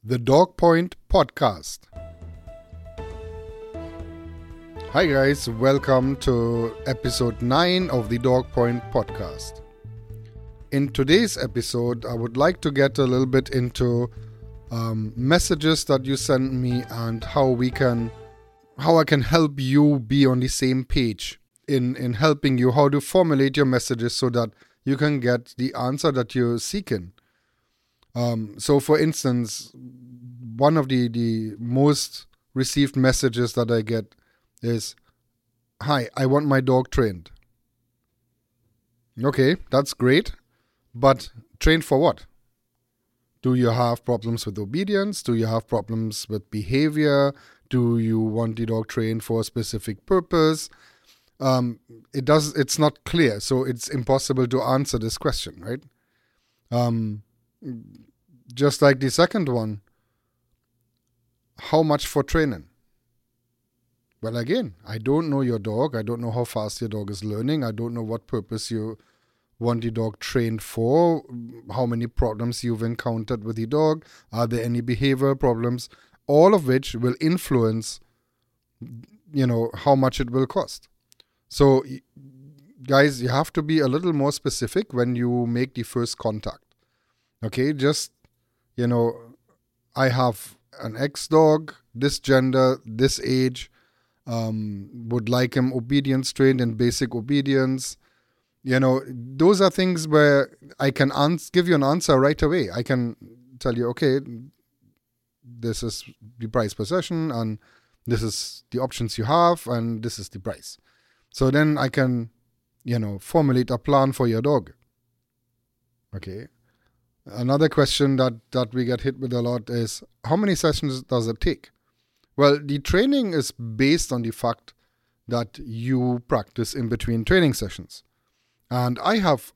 The Dog Point Podcast. Hi guys, welcome to episode 9 of the Dog Point Podcast. In today's episode, I would like to get a little bit into messages that you sent me and how I can help you be on the same page in helping you how to formulate your messages so that you can get the answer that you're seeking. So for instance, one of the most received messages that I get is, "Hi, I want my dog trained." Okay, that's great, but trained for what? Do you have problems with obedience? Do you have problems with behavior? Do you want the dog trained for a specific purpose? It's not clear, so it's impossible to answer this question, right? Just like the second one, how much for training? Well, again, I don't know your dog. I don't know how fast your dog is learning. I don't know what purpose you want the dog trained for, how many problems you've encountered with the dog. Are there any behavioral problems? All of which will influence, how much it will cost. So, guys, you have to be a little more specific when you make the first contact. Okay, just, I have an ex-dog, this gender, this age, would like him obedience trained in basic obedience. Those are things where I can give you an answer right away. I can tell you, okay, this is the price per session, and this is the options you have, and this is the price. So then I can, formulate a plan for your dog. Okay. Another question that we get hit with a lot is, how many sessions does it take? Well, the training is based on the fact that you practice in between training sessions. And I have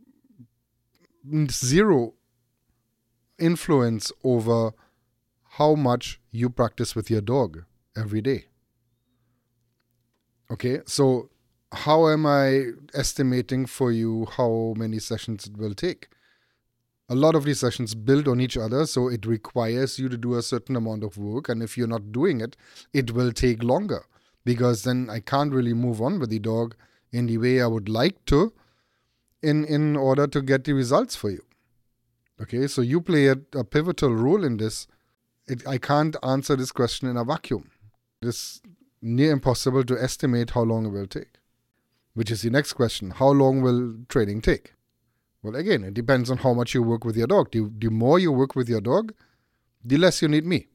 zero influence over how much you practice with your dog every day. Okay, so how am I estimating for you how many sessions it will take? A lot of these sessions build on each other, so it requires you to do a certain amount of work. And if you're not doing it, it will take longer, because then I can't really move on with the dog in the way I would like to in order to get the results for you. Okay, so you play a pivotal role in this. I can't answer this question in a vacuum. It's near impossible to estimate how long it will take. Which is the next question. How long will training take? Well, again, it depends on how much you work with your dog. The more you work with your dog, the less you need me.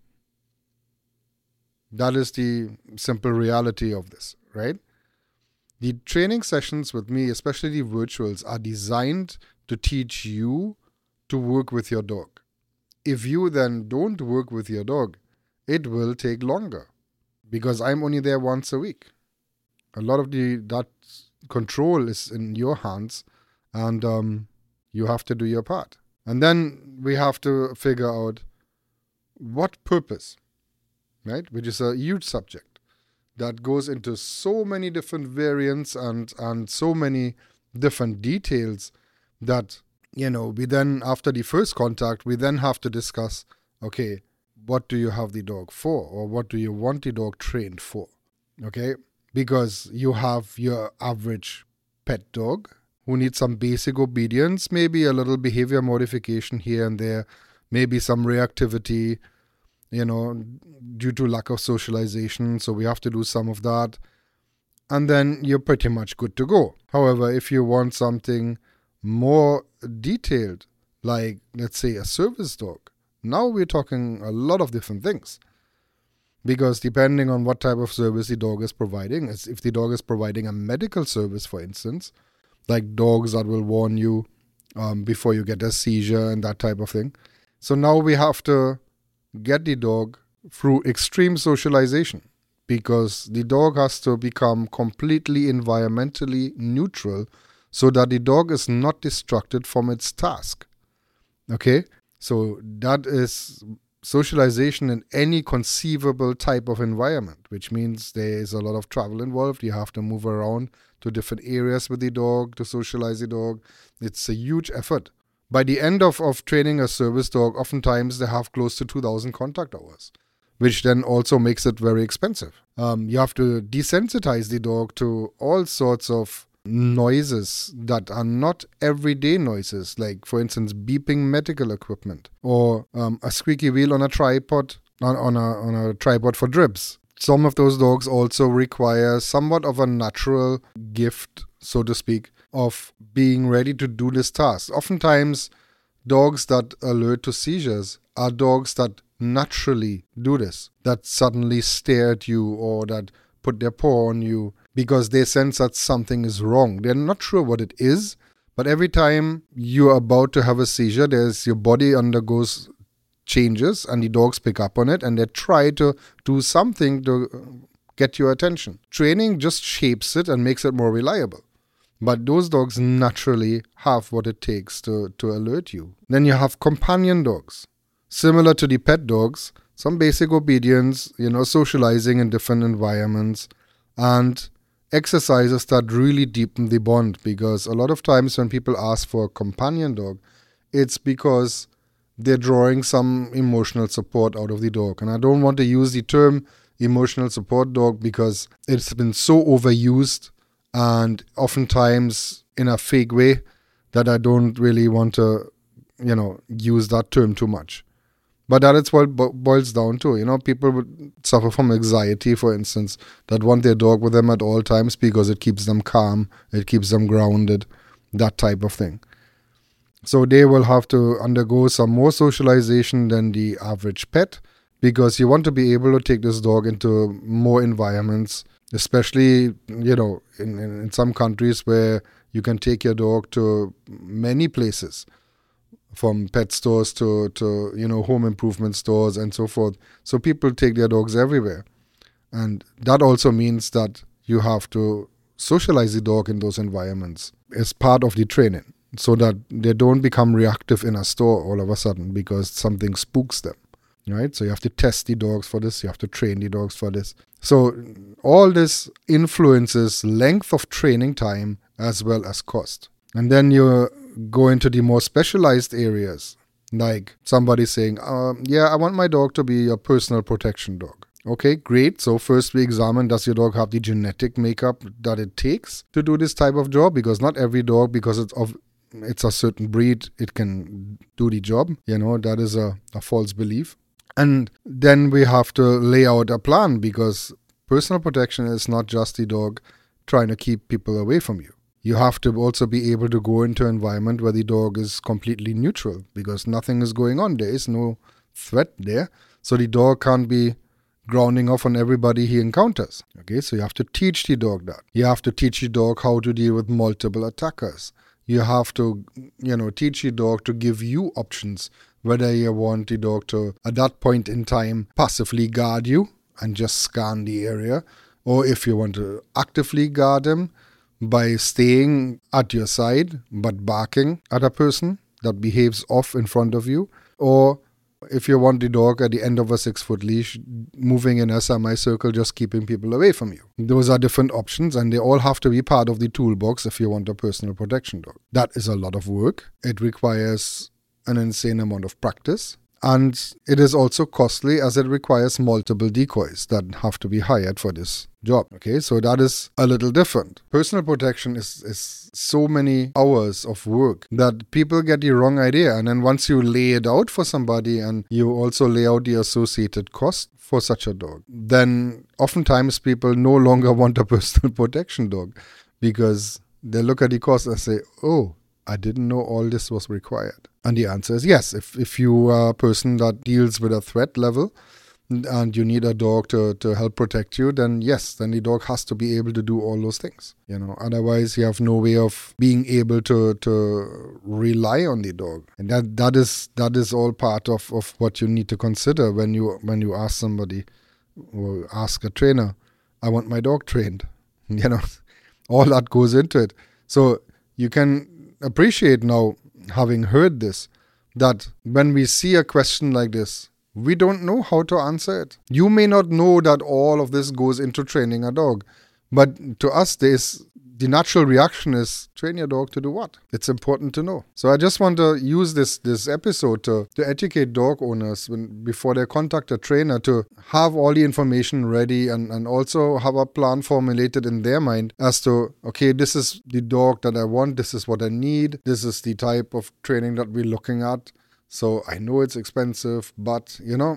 That is the simple reality of this, right? The training sessions with me, especially the virtuals, are designed to teach you to work with your dog. If you then don't work with your dog, it will take longer, because I'm only there once a week. A lot of that control is in your hands, and you have to do your part. And then we have to figure out what purpose, right? Which is a huge subject that goes into so many different variants and so many different details that, we then, after the first contact, we then have to discuss, okay, what do you have the dog for? Or what do you want the dog trained for? Okay? Because you have your average pet dog who needs some basic obedience, maybe a little behavior modification here and there, maybe some reactivity, due to lack of socialization. So we have to do some of that. And then you're pretty much good to go. However, if you want something more detailed, like, let's say, a service dog, now we're talking a lot of different things. Because depending on what type of service the dog is providing, if the dog is providing a medical service, for instance, like dogs that will warn you before you get a seizure and that type of thing. So now we have to get the dog through extreme socialization, because the dog has to become completely environmentally neutral so that the dog is not distracted from its task. Okay? So that is socialization in any conceivable type of environment, which means there is a lot of travel involved. You have to move around to different areas with the dog to socialize the dog. It's a huge effort. By the end of training a service dog, oftentimes they have close to 2,000 contact hours, which then also makes it very expensive. You have to desensitize the dog to all sorts of noises that are not everyday noises, like, for instance, beeping medical equipment or a squeaky wheel on a tripod, on a tripod for dribs. Some of those dogs also require somewhat of a natural gift, so to speak, of being ready to do this task. Oftentimes, dogs that alert to seizures are dogs that naturally do this, that suddenly stare at you or that put their paw on you because they sense that something is wrong. They're not sure what it is, but every time you're about to have a seizure, your body undergoes changes and the dogs pick up on it and they try to do something to get your attention. Training just shapes it and makes it more reliable. But those dogs naturally have what it takes to alert you. Then you have companion dogs. Similar to the pet dogs, some basic obedience, socializing in different environments, and exercises that really deepen the bond. Because a lot of times when people ask for a companion dog, it's because they're drawing some emotional support out of the dog. And I don't want to use the term emotional support dog because it's been so overused and oftentimes in a fake way that I don't really want to, use that term too much. But that is what boils down to. People would suffer from anxiety, for instance, that want their dog with them at all times because it keeps them calm, it keeps them grounded, that type of thing. So they will have to undergo some more socialization than the average pet because you want to be able to take this dog into more environments, especially, in some countries where you can take your dog to many places, from pet stores to home improvement stores and so forth. So people take their dogs everywhere. And that also means that you have to socialize the dog in those environments as part of the training so that they don't become reactive in a store all of a sudden because something spooks them. Right? So you have to test the dogs for this. You have to train the dogs for this. So all this influences length of training time as well as cost. And then you go into the more specialized areas, like somebody saying, I want my dog to be a personal protection dog. Okay, great. So first we examine, does your dog have the genetic makeup that it takes to do this type of job? Because not every dog, because it's a certain breed, it can do the job. That is a false belief. And then we have to lay out a plan because personal protection is not just the dog trying to keep people away from you. You have to also be able to go into an environment where the dog is completely neutral because nothing is going on. There is no threat there. So the dog can't be grounding off on everybody he encounters. Okay, so you have to teach the dog that. You have to teach the dog how to deal with multiple attackers. You have to, teach the dog to give you options, whether you want the dog to, at that point in time, passively guard you and just scan the area, or if you want to actively guard him by staying at your side but barking at a person that behaves off in front of you, or if you want the dog at the end of a 6-foot leash, moving in a semicircle, just keeping people away from you. Those are different options and they all have to be part of the toolbox if you want a personal protection dog. That is a lot of work. It requires an insane amount of practice. And it is also costly as it requires multiple decoys that have to be hired for this job. Okay, so that is a little different. Personal protection is so many hours of work that people get the wrong idea. And then once you lay it out for somebody and you also lay out the associated cost for such a dog, then oftentimes people no longer want a personal protection dog because they look at the cost and say, oh, I didn't know all this was required. And the answer is yes. If you are a person that deals with a threat level and you need a dog to help protect you, then yes, then the dog has to be able to do all those things. Otherwise you have no way of being able to rely on the dog. And that is all part of what you need to consider when you ask somebody or ask a trainer, I want my dog trained. All that goes into it. So you can appreciate now, having heard this, that when we see a question like this, we don't know how to answer it. You may not know that all of this goes into training a dog, but to us, the natural reaction is train your dog to do what? It's important to know. So I just want to use this episode to educate dog owners before they contact a trainer, to have all the information ready and also have a plan formulated in their mind as to, okay, this is the dog that I want, this is what I need, this is the type of training that we're looking at. So I know it's expensive, but,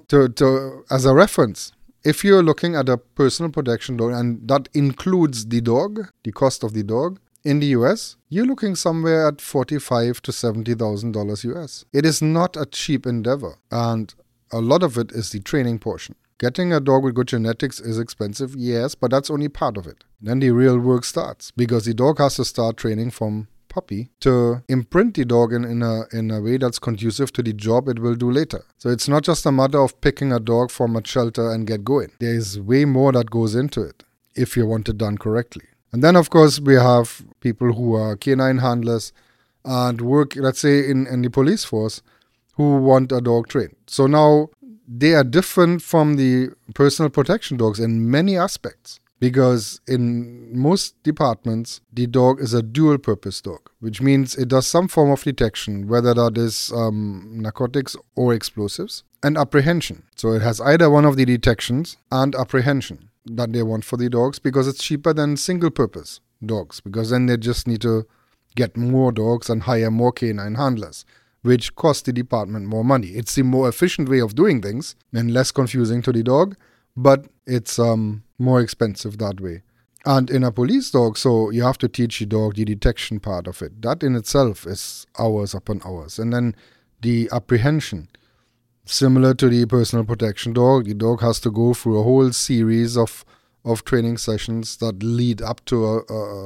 to as a reference, if you're looking at a personal protection dog, and that includes the dog, the cost of the dog, in the US, you're looking somewhere at $45,000 to $70,000 US. It is not a cheap endeavor, and a lot of it is the training portion. Getting a dog with good genetics is expensive, yes, but that's only part of it. Then the real work starts, because the dog has to start training from puppy to imprint the dog in a way that's conducive to the job it will do later. So it's not just a matter of picking a dog from a shelter and get going. There is way more that goes into it if you want it done correctly. And then, of course, we have people who are canine handlers and work, let's say, in the police force, who want a dog trained. So now they are different from the personal protection dogs in many aspects. Because in most departments, the dog is a dual purpose dog, which means it does some form of detection, whether that is narcotics or explosives, and apprehension. So it has either one of the detections and apprehension that they want for the dogs, because it's cheaper than single purpose dogs, because then they just need to get more dogs and hire more canine handlers, which costs the department more money. It's the more efficient way of doing things and less confusing to the dog, but it's more expensive that way. And in a police dog, so you have to teach the dog the detection part of it. That in itself is hours upon hours. And then the apprehension, similar to the personal protection dog, the dog has to go through a whole series of training sessions that lead up to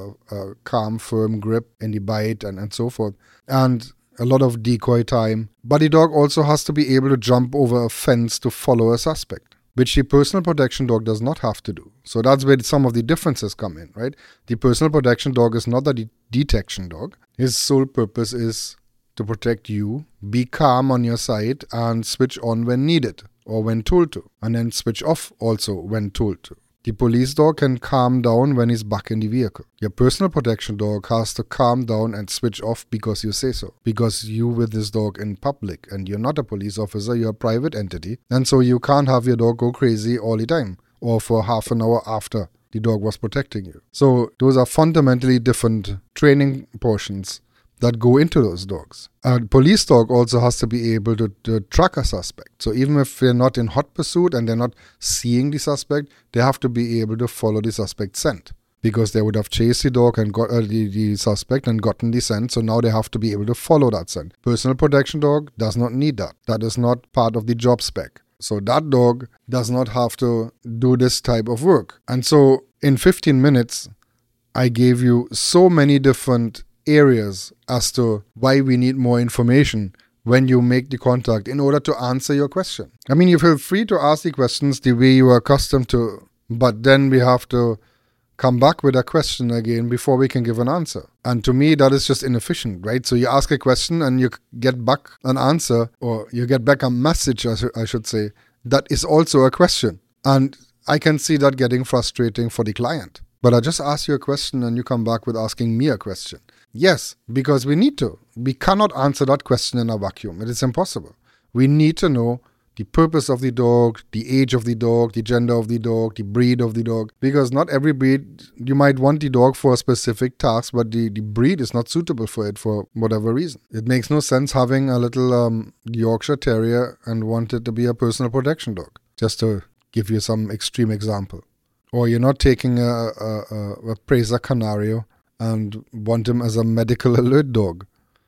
a calm, firm grip in the bite and so forth. And a lot of decoy time. But the dog also has to be able to jump over a fence to follow a suspect, which the personal protection dog does not have to do. So that's where some of the differences come in, right? The personal protection dog is not a detection dog. His sole purpose is to protect you, be calm on your side, and switch on when needed or when told to, and then switch off also when told to. The police dog can calm down when he's back in the vehicle. Your personal protection dog has to calm down and switch off because you say so. Because you with this dog in public, and you're not a police officer, you're a private entity. And so you can't have your dog go crazy all the time or for half an hour after the dog was protecting you. So those are fundamentally different training portions that go into those dogs. A police dog also has to be able to track a suspect. So even if they're not in hot pursuit and they're not seeing the suspect, they have to be able to follow the suspect's scent, because they would have chased the dog and got the suspect and gotten the scent. So now they have to be able to follow that scent. Personal protection dog does not need that. That is not part of the job spec. So that dog does not have to do this type of work. And so in 15 minutes, I gave you so many different areas as to why we need more information when you make the contact in order to answer your question. I mean, you feel free to ask the questions the way you are accustomed to, but then we have to come back with a question again before we can give an answer. And to me, that is just inefficient, right? So you ask a question and you get back an answer, or you get back a message, I should say, that is also a question. And I can see that getting frustrating for the client. But I just ask you a question and you come back with asking me a question. Yes, because we need to. We cannot answer that question in a vacuum. It is impossible. We need to know the purpose of the dog, the age of the dog, the gender of the dog, the breed of the dog. Because not every breed, you might want the dog for a specific task, but the breed is not suitable for it for whatever reason. It makes no sense having a little Yorkshire Terrier and want it to be a personal protection dog, just to give you some extreme example. Or you're not taking a Presa Canario and want him as a medical alert dog.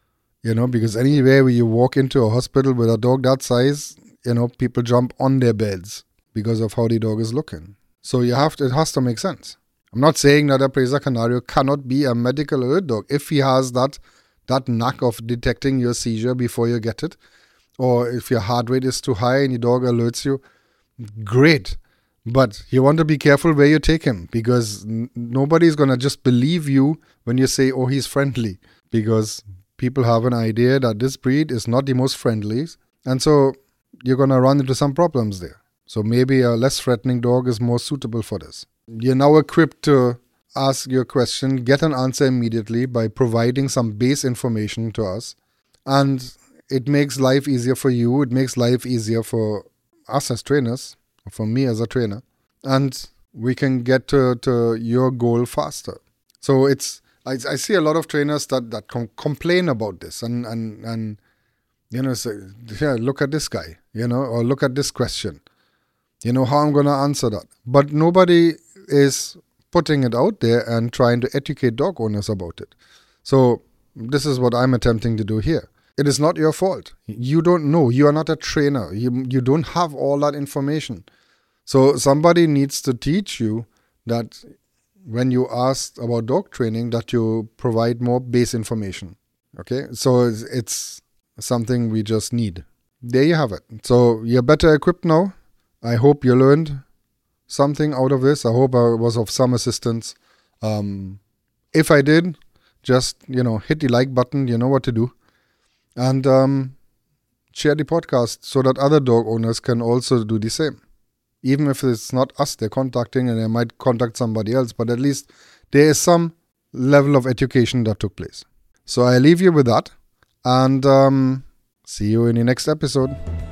Because anywhere where you walk into a hospital with a dog that size, people jump on their beds because of how the dog is looking. So it has to make sense. I'm not saying that a Presa Canario cannot be a medical alert dog. If he has that knack of detecting your seizure before you get it, or if your heart rate is too high and your dog alerts you, great. But you want to be careful where you take him, because nobody's going to just believe you when you say, oh, he's friendly, because people have an idea that this breed is not the most friendly. And so you're going to run into some problems there. So maybe a less threatening dog is more suitable for this. You're now equipped to ask your question, get an answer immediately by providing some base information to us. And it makes life easier for you. It makes life easier for us as trainers, for me as a trainer. And we can get to your goal faster. So I see a lot of trainers that complain about this and say, yeah, look at this guy, or look at this question. How I'm going to answer that. But nobody is putting it out there and trying to educate dog owners about it. So this is what I'm attempting to do here. It is not your fault. You don't know. You are not a trainer. You don't have all that information. So somebody needs to teach you that when you ask about dog training, that you provide more base information. Okay? So it's something we just need. There you have it. So you're better equipped now. I hope you learned something out of this. I hope I was of some assistance. If I did, just, hit the like button. You know what to do. And share the podcast so that other dog owners can also do the same. Even if it's not us they're contacting, and they might contact somebody else, but at least there is some level of education that took place. So I leave you with that, and see you in the next episode.